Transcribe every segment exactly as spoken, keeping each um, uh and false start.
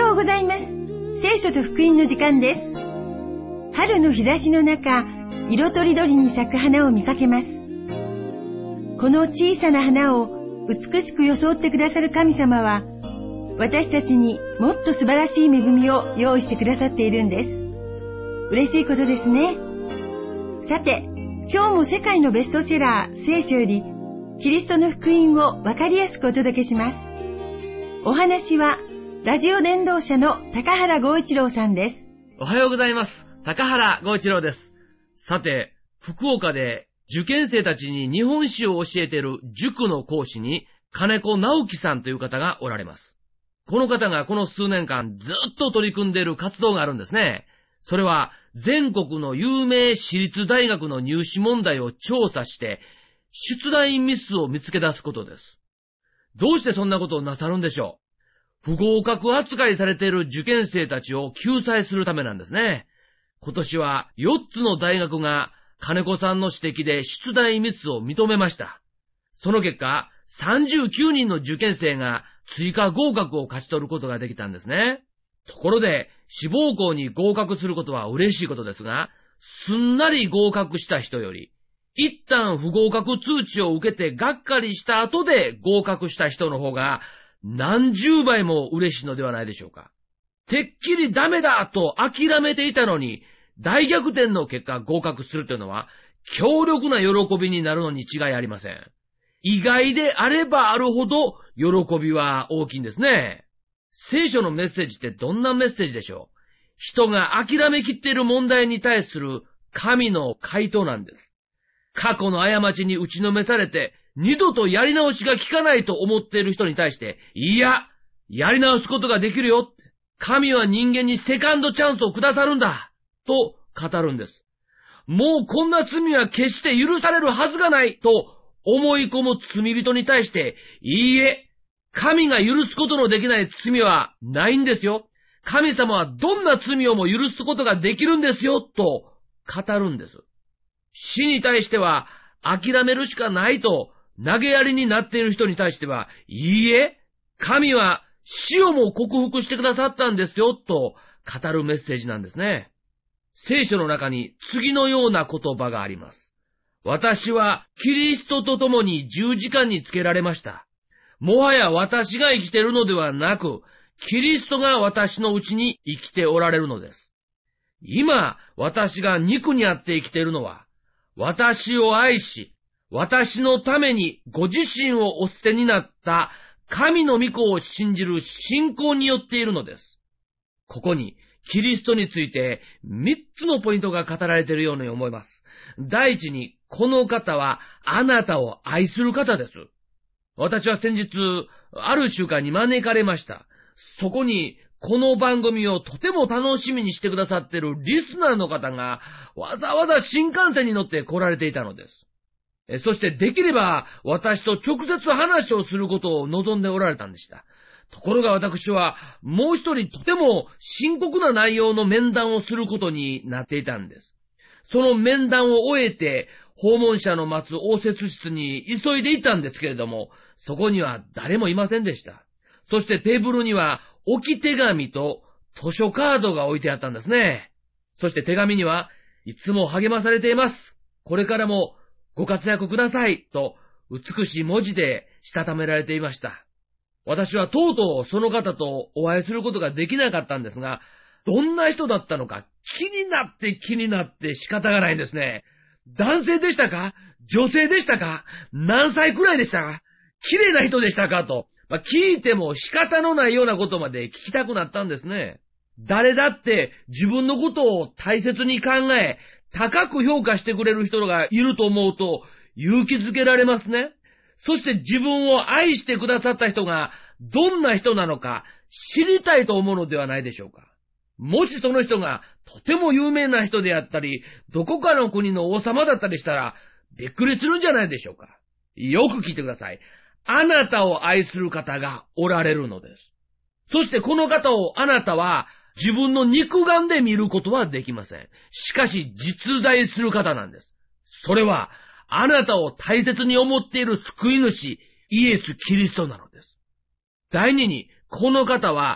ようございます。聖書と福音の時間です。春の日差しの中、色とりどりに咲く花を見かけます。この小さな花を美しく装ってくださる神様は、私たちにもっと素晴らしい恵みを用意してくださっているんです。嬉しいことですね。さて、今日も世界のベストセラー聖書よりキリストの福音をわかりやすくお届けします。お話はラジオ伝道者の高原剛一郎さんです。 おはようございます。高原剛一郎です。さて、福岡で受験生たちに日本史を教えている塾の講師に金子直樹さんという方がおられます。この方がこの数年間ずっと取り組んでいる活動があるんですね。それは全国の有名私立大学の入試問題を調査して出題ミスを見つけ出すことです。どうしてそんなことをなさるんでしょう。不合格扱いされている受験生たちを救済するためなんですね。今年はよっつの大学が金子さんの指摘で出題ミスを認めました。その結果、さんじゅうきゅうにんの受験生が追加合格を勝ち取ることができたんですね。ところで、志望校に合格することは嬉しいことですが、すんなり合格した人より、一旦不合格通知を受けてがっかりした後で合格した人の方が何十倍も嬉しいのではないでしょうか。てっきりダメだと諦めていたのに、大逆転の結果合格するというのは強力な喜びになるのに違いありません。意外であればあるほど喜びは大きいんですね。聖書のメッセージってどんなメッセージでしょう。人が諦めきっている問題に対する神の回答なんです。過去の過ちに打ちのめされて二度とやり直しが効かないと思っている人に対して、いや、やり直すことができるよ。神は人間にセカンドチャンスをくださるんだ。と語るんです。もうこんな罪は決して許されるはずがないと思い込む罪人に対して、いいえ、神が許すことのできない罪はないんですよ。神様はどんな罪をも許すことができるんですよ。と語るんです。死に対しては諦めるしかないと投げやりになっている人に対しては、いいえ、神は死をも克服してくださったんですよ、と語るメッセージなんですね。聖書の中に次のような言葉があります。私はキリストと共に十字架につけられました。もはや私が生きているのではなく、キリストが私のうちに生きておられるのです。今、私が肉にあって生きているのは、私を愛し、私のためにご自身をお捨てになった神の御子を信じる信仰によっているのです。ここにキリストについて三つのポイントが語られているように思います。第一に、この方はあなたを愛する方です。私は先日、ある集会に招かれました。そこに、この番組をとても楽しみにしてくださっているリスナーの方が、わざわざ新幹線に乗って来られていたのです。そしてできれば私と直接話をすることを望んでおられたんでした。ところが私はもう一人とても深刻な内容の面談をすることになっていたんです。その面談を終えて訪問者の待つ応接室に急いでいたんですけれども、そこには誰もいませんでした。そしてテーブルには置き手紙と図書カードが置いてあったんですね。そして手紙には、いつも励まされています。これからもご活躍くださいと美しい文字でしたためられていました。私はとうとうその方とお会いすることができなかったんですが、どんな人だったのか気になって気になって仕方がないんですね。男性でしたか？女性でしたか？何歳くらいでしたか？綺麗な人でしたか？と、まあ、聞いても仕方のないようなことまで聞きたくなったんですね。誰だって自分のことを大切に考え、高く評価してくれる人がいると思うと勇気づけられますね。そして自分を愛してくださった人がどんな人なのか知りたいと思うのではないでしょうか。もしその人がとても有名な人であったり、どこかの国の王様だったりしたらびっくりするんじゃないでしょうか。よく聞いてください。あなたを愛する方がおられるのです。そしてこの方をあなたは自分の肉眼で見ることはできません。しかし実在する方なんです。それはあなたを大切に思っている救い主、イエス・キリストなのです。第二に、この方は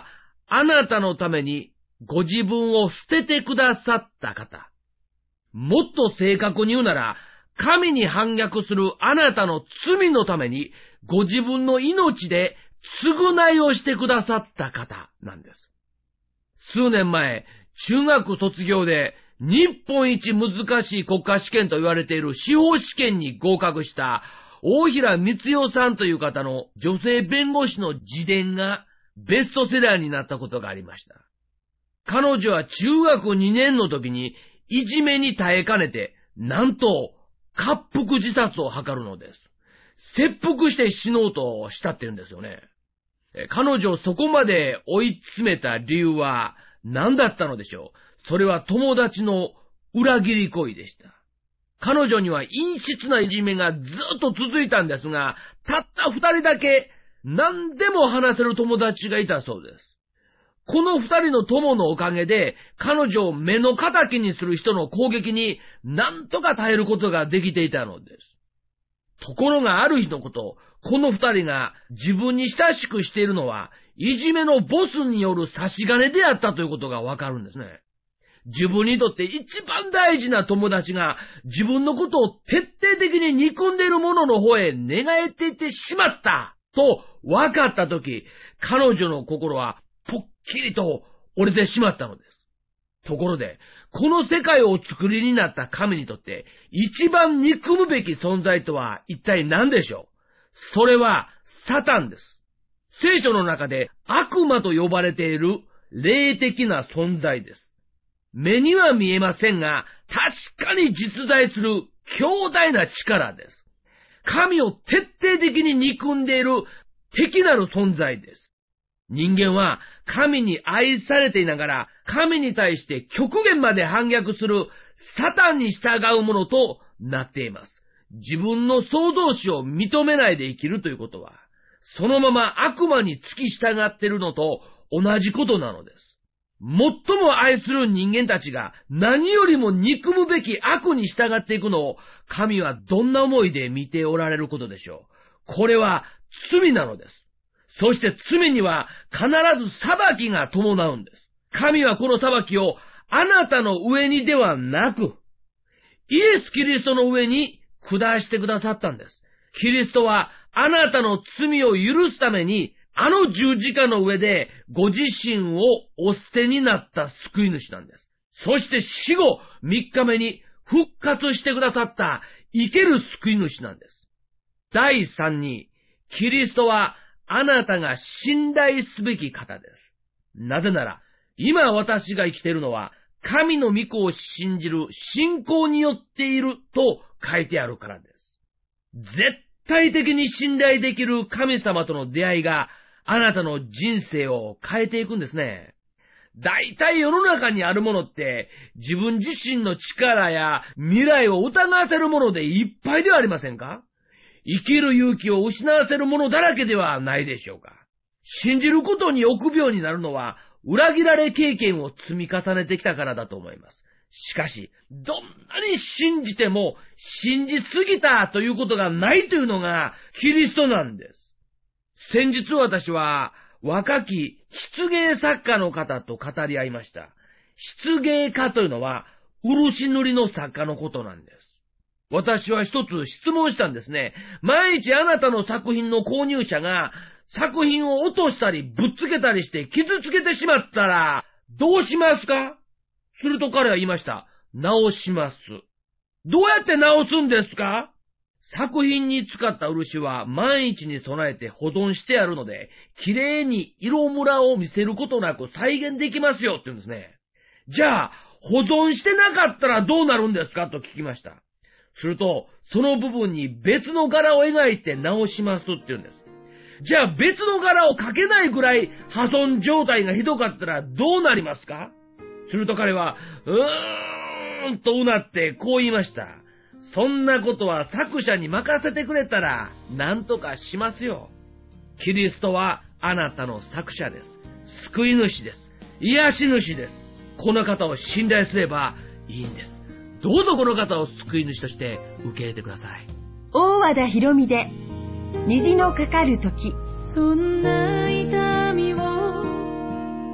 あなたのためにご自分を捨ててくださった方。もっと正確に言うなら、神に反逆するあなたの罪のためにご自分の命で償いをしてくださった方なんです。数年前、中学卒業で日本一難しい国家試験と言われている司法試験に合格した大平光代さんという方の女性弁護士の自伝がベストセラーになったことがありました。彼女は中学にねんの時にいじめに耐えかねて、なんと割腹自殺を図るのです。切腹して死のうとしたって言うんですよね。彼女をそこまで追い詰めた理由は何だったのでしょう。それは友達の裏切り行為でした。彼女には陰湿ないじめがずっと続いたんですが、たった二人だけ何でも話せる友達がいたそうです。この二人の友のおかげで、彼女を目の敵にする人の攻撃に何とか耐えることができていたのです。ところがある日のこと、この二人が自分に親しくしているのは、いじめのボスによる差し金であったということがわかるんですね。自分にとって一番大事な友達が自分のことを徹底的に憎んでいる者の方へ寝返っていってしまったと分かったとき、彼女の心はぽっきりと折れてしまったのです。ところで、この世界をお作りになった神にとって一番憎むべき存在とは一体何でしょう？それはサタンです。聖書の中で悪魔と呼ばれている霊的な存在です。目には見えませんが、確かに実在する強大な力です。神を徹底的に憎んでいる敵なる存在です。人間は神に愛されていながら、神に対して極限まで反逆するサタンに従うものとなっています。自分の創造主を認めないで生きるということは、そのまま悪魔に付き従っているのと同じことなのです。最も愛する人間たちが何よりも憎むべき悪に従っていくのを神はどんな思いで見ておられることでしょう。これは罪なのです。そして罪には必ず裁きが伴うんです。神はこの裁きをあなたの上にではなく、イエス・キリストの上に下してくださったんです。キリストはあなたの罪を許すために、あの十字架の上でご自身をお捨てになった救い主なんです。そして死後三日目に復活してくださった生ける救い主なんです。第三に、キリストはあなたが信頼すべき方です。なぜなら、今私が生きているのは神の御子を信じる信仰によっていると書いてあるからです。絶対的に信頼できる神様との出会いがあなたの人生を変えていくんですね。大体世の中にあるものって自分自身の力や未来を疑わせるものでいっぱいではありませんか？生きる勇気を失わせるものだらけではないでしょうか。信じることに臆病になるのは裏切られ経験を積み重ねてきたからだと思います。しかし、どんなに信じても信じすぎたということがないというのがキリストなんです。先日私は若き漆芸作家の方と語り合いました。漆芸家というのは漆塗りの作家のことなんです。私は一つ質問したんですね。毎日あなたの作品の購入者が作品を落としたりぶっつけたりして傷つけてしまったらどうしますか？すると彼は言いました。直します。どうやって直すんですか？作品に使った漆は万一に備えて保存してあるので、きれいに色ムラを見せることなく再現できますよって言うんですね。じゃあ、保存してなかったらどうなるんですかと聞きました。すると、その部分に別の柄を描いて直しますって言うんです。じゃあ別の柄を描けないぐらい破損状態がひどかったらどうなりますか？すると彼は、うーんとうなってこう言いました。そんなことは作者に任せてくれたら何とかしますよ。キリストはあなたの作者です。救い主です。癒し主です。この方を信頼すればいいんです。どうぞこの方を救い主として受け入れてください。 大和田博美で虹のかかる時。 そんな痛みを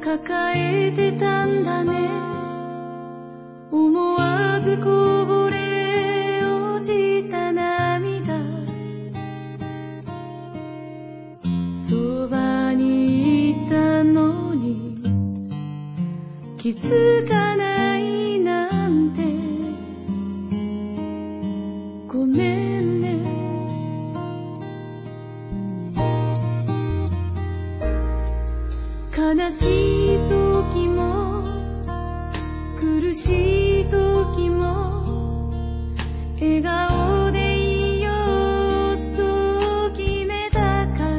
抱えてたんだね。思わずこぼれ落ちた涙、そばにいたのに気づかないなんて、ごめんね。悲しい時も苦しい時も笑顔でいいよ、そう決めたから。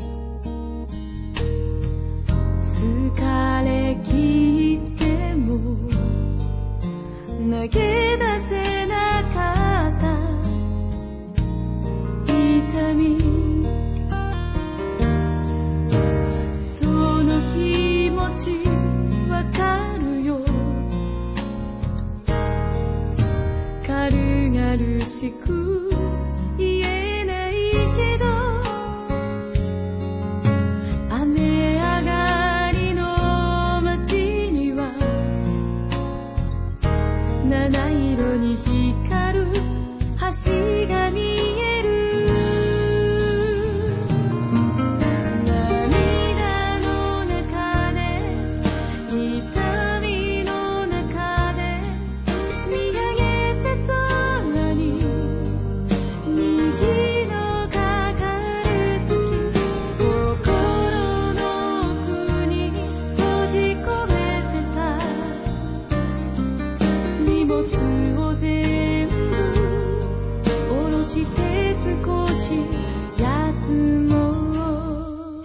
疲れ切っても投げ出せなかった痛み、その気持ちわかるよ。軽々しく言えないけど、雨上がりの街には七色に光る橋が見える。涙の中で痛みの中で見上げて空に虹のかかる月、心の奥に閉じ込めてた荷物を全部下ろして少し休もう。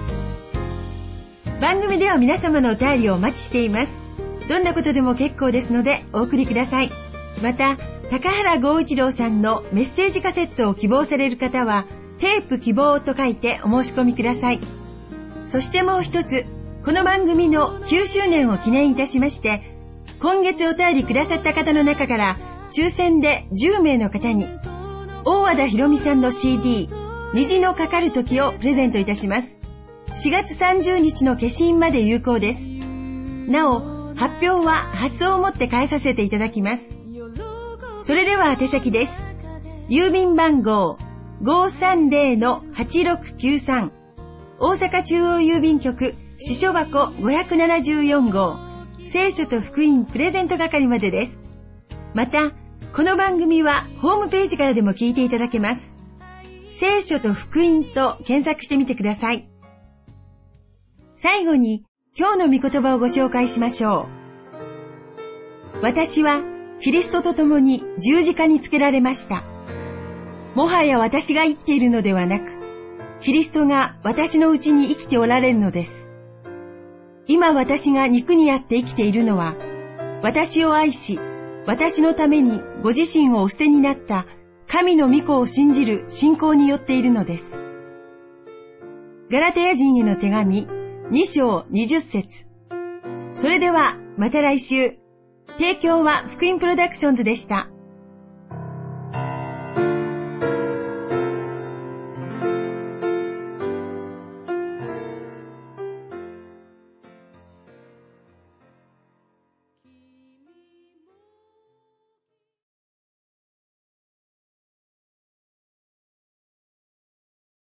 番組では皆様のお便りをお待ちしています。どんなことでも結構ですのでお送りください。また、高原剛一郎さんのメッセージカセットを希望される方は、テープ希望と書いてお申し込みください。そしてもう一つ、この番組のきゅうしゅうねんを記念いたしまして、今月お便りくださった方の中から抽選でじゅうめいの方に大和田博美さんの シーディー 虹のかかる時をプレゼントいたします。しがつさんじゅうにちの消印まで有効です。なお、発表は発送をもって返させていただきます。それでは宛先です。郵便番号 ごーさんぜろのはちろくきゅうさん 大阪中央郵便局支所箱ごひゃくななじゅうよんごう聖書と福音プレゼント係までです。また、この番組はホームページからでも聞いていただけます。聖書と福音と検索してみてください。最後に今日の御言葉をご紹介しましょう。私はキリストと共に十字架につけられました。もはや私が生きているのではなく、キリストが私のうちに生きておられるのです。今私が肉にあって生きているのは、私を愛し、私のためにご自身をお捨てになった神の御子を信じる信仰によっているのです。ガラテヤ人への手紙にしょうにじゅっせつ。それではまた来週。提供は福音プロダクションズでした。